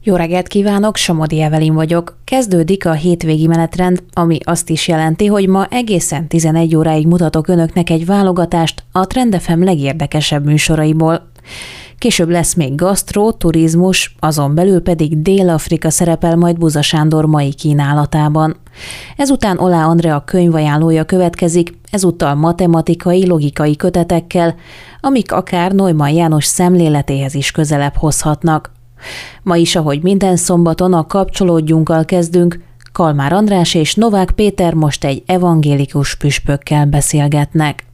Jó reggelt kívánok, Somodi Evelin vagyok. Kezdődik a hétvégi menetrend, ami azt is jelenti, hogy ma egészen 11 óráig mutatok önöknek egy válogatást a Trend FM legérdekesebb műsoraiból. Később lesz még gasztró, turizmus, azon belül pedig Dél-Afrika szerepel majd Buza Sándor mai kínálatában. Ezután Olá Andrea könyvajánlója következik, ezúttal matematikai, logikai kötetekkel, amik akár Neumann János szemléletéhez is közelebb hozhatnak. Ma is, ahogy minden szombaton, a Kapcsolódjunkkal kezdünk. Kalmár András és Novák Péter most egy evangélikus püspökkel beszélgetnek.